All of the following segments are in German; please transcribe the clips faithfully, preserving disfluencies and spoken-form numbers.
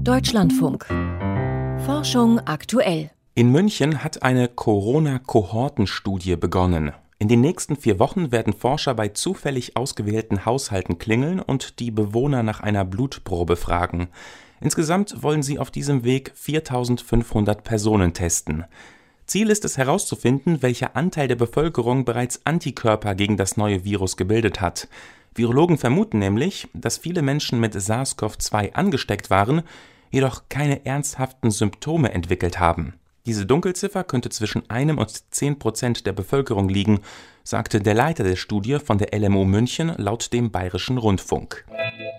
Deutschlandfunk. Forschung aktuell. In München hat eine Corona-Kohortenstudie begonnen. In den nächsten vier Wochen werden Forscher bei zufällig ausgewählten Haushalten klingeln und die Bewohner nach einer Blutprobe fragen. Insgesamt wollen sie auf diesem Weg viertausendfünfhundert Personen testen. Ziel ist es herauszufinden, welcher Anteil der Bevölkerung bereits Antikörper gegen das neue Virus gebildet hat. Virologen vermuten nämlich, dass viele Menschen mit SARS-C o V zwei angesteckt waren, jedoch keine ernsthaften Symptome entwickelt haben. Diese Dunkelziffer könnte zwischen einem und zehn Prozent der Bevölkerung liegen, sagte der Leiter der Studie von der L M U München laut dem Bayerischen Rundfunk.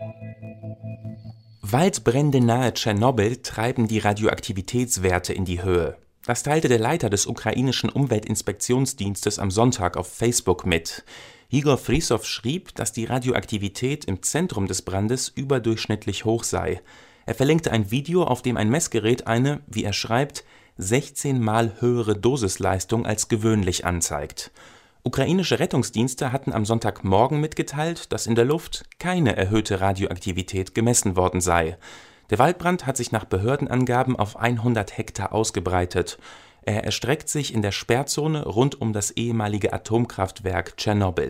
Waldbrände nahe Tschernobyl treiben die Radioaktivitätswerte in die Höhe. Das teilte der Leiter des ukrainischen Umweltinspektionsdienstes am Sonntag auf Facebook mit. Igor Frisow schrieb, dass die Radioaktivität im Zentrum des Brandes überdurchschnittlich hoch sei. Er verlinkte ein Video, auf dem ein Messgerät eine, wie er schreibt, sechzehn Mal höhere Dosisleistung als gewöhnlich anzeigt. Ukrainische Rettungsdienste hatten am Sonntagmorgen mitgeteilt, dass in der Luft keine erhöhte Radioaktivität gemessen worden sei. Der Waldbrand hat sich nach Behördenangaben auf hundert Hektar ausgebreitet. Er erstreckt sich in der Sperrzone rund um das ehemalige Atomkraftwerk Tschernobyl.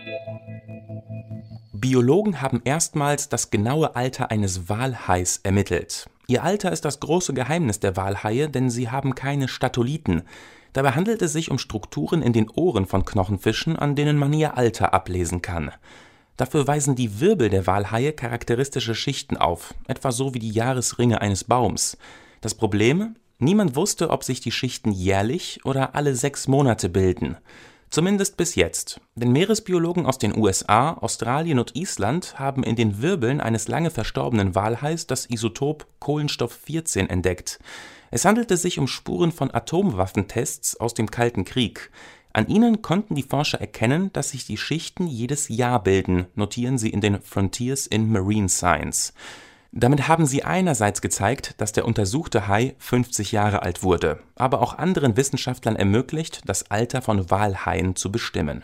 Biologen haben erstmals das genaue Alter eines Walhais ermittelt. Ihr Alter ist das große Geheimnis der Walhaie, denn sie haben keine Statoliten. Dabei handelt es sich um Strukturen in den Ohren von Knochenfischen, an denen man ihr Alter ablesen kann. Dafür weisen die Wirbel der Walhaie charakteristische Schichten auf, etwa so wie die Jahresringe eines Baums. Das Problem? Niemand wusste, ob sich die Schichten jährlich oder alle sechs Monate bilden. Zumindest bis jetzt, denn Meeresbiologen aus den U S A, Australien und Island haben in den Wirbeln eines lange verstorbenen Walhais das Isotop Kohlenstoff vierzehn entdeckt. Es handelte sich um Spuren von Atomwaffentests aus dem Kalten Krieg. An ihnen konnten die Forscher erkennen, dass sich die Schichten jedes Jahr bilden, notieren sie in den Frontiers in Marine Science. Damit haben sie einerseits gezeigt, dass der untersuchte Hai fünfzig Jahre alt wurde, aber auch anderen Wissenschaftlern ermöglicht, das Alter von Walhaien zu bestimmen.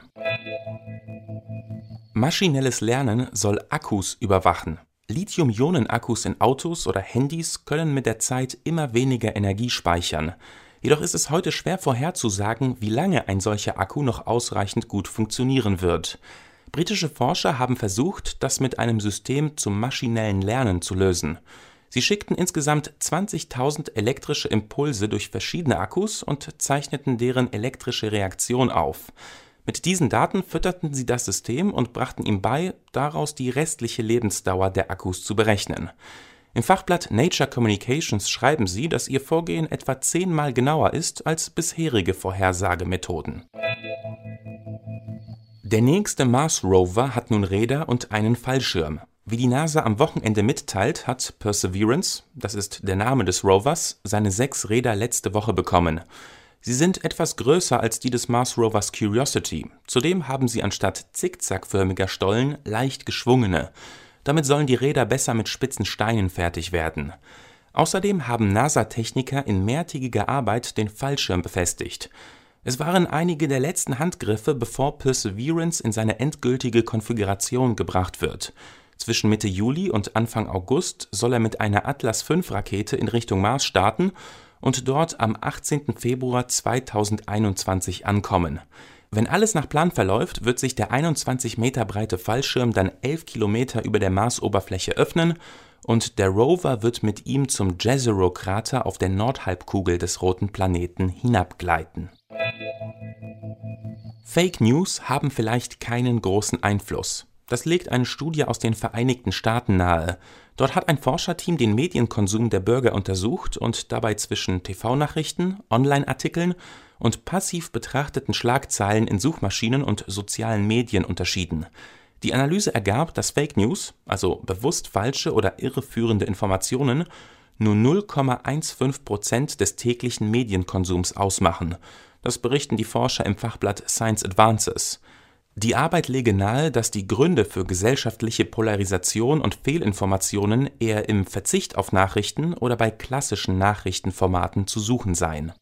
Maschinelles Lernen soll Akkus überwachen. Lithium-Ionen-Akkus in Autos oder Handys können mit der Zeit immer weniger Energie speichern. Jedoch ist es heute schwer vorherzusagen, wie lange ein solcher Akku noch ausreichend gut funktionieren wird. Britische Forscher haben versucht, das mit einem System zum maschinellen Lernen zu lösen. Sie schickten insgesamt zwanzigtausend elektrische Impulse durch verschiedene Akkus und zeichneten deren elektrische Reaktion auf. Mit diesen Daten fütterten sie das System und brachten ihm bei, daraus die restliche Lebensdauer der Akkus zu berechnen. Im Fachblatt Nature Communications schreiben sie, dass ihr Vorgehen etwa zehnmal genauer ist als bisherige Vorhersagemethoden. Der nächste Mars-Rover hat nun Räder und einen Fallschirm. Wie die NASA am Wochenende mitteilt, hat Perseverance, das ist der Name des Rovers, seine sechs Räder letzte Woche bekommen. Sie sind etwas größer als die des Mars-Rovers Curiosity. Zudem haben sie anstatt zickzackförmiger Stollen leicht geschwungene. Damit sollen die Räder besser mit spitzen Steinen fertig werden. Außerdem haben NASA-Techniker in mehrtägiger Arbeit den Fallschirm befestigt. Es waren einige der letzten Handgriffe, bevor Perseverance in seine endgültige Konfiguration gebracht wird. Zwischen Mitte Juli und Anfang August soll er mit einer Atlas fünf Rakete in Richtung Mars starten und dort am achtzehnten Februar zweitausendeinundzwanzig ankommen. Wenn alles nach Plan verläuft, wird sich der einundzwanzig Meter breite Fallschirm dann elf Kilometer über der Marsoberfläche öffnen und der Rover wird mit ihm zum Jezero-Krater auf der Nordhalbkugel des roten Planeten hinabgleiten. Fake News haben vielleicht keinen großen Einfluss. Das legt eine Studie aus den Vereinigten Staaten nahe. Dort hat ein Forscherteam den Medienkonsum der Bürger untersucht und dabei zwischen T V-Nachrichten, Online-Artikeln und passiv betrachteten Schlagzeilen in Suchmaschinen und sozialen Medien unterschieden. Die Analyse ergab, dass Fake News, also bewusst falsche oder irreführende Informationen, nur null Komma fünfzehn Prozent des täglichen Medienkonsums ausmachen. Das berichten die Forscher im Fachblatt Science Advances. Die Arbeit lege nahe, dass die Gründe für gesellschaftliche Polarisation und Fehlinformationen eher im Verzicht auf Nachrichten oder bei klassischen Nachrichtenformaten zu suchen seien.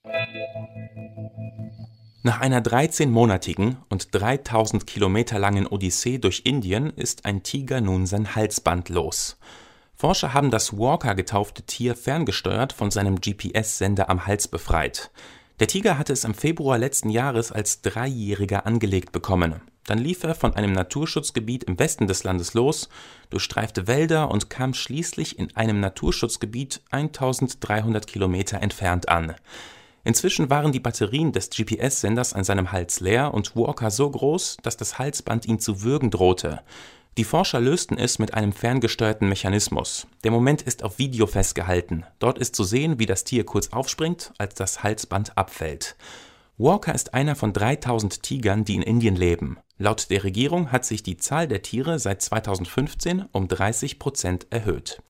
Nach einer dreizehnmonatigen und dreitausend Kilometer langen Odyssee durch Indien ist ein Tiger nun sein Halsband los. Forscher haben das Walker getaufte Tier ferngesteuert von seinem G P S-Sender am Hals befreit. Der Tiger hatte es im Februar letzten Jahres als Dreijähriger angelegt bekommen. Dann lief er von einem Naturschutzgebiet im Westen des Landes los, durchstreifte Wälder und kam schließlich in einem Naturschutzgebiet eintausenddreihundert Kilometer entfernt an. Inzwischen waren die Batterien des G P S-Senders an seinem Hals leer und Walker so groß, dass das Halsband ihn zu würgen drohte. Die Forscher lösten es mit einem ferngesteuerten Mechanismus. Der Moment ist auf Video festgehalten. Dort ist zu sehen, wie das Tier kurz aufspringt, als das Halsband abfällt. Walker ist einer von dreitausend Tigern, die in Indien leben. Laut der Regierung hat sich die Zahl der Tiere seit zweitausendfünfzehn um dreißig Prozent erhöht.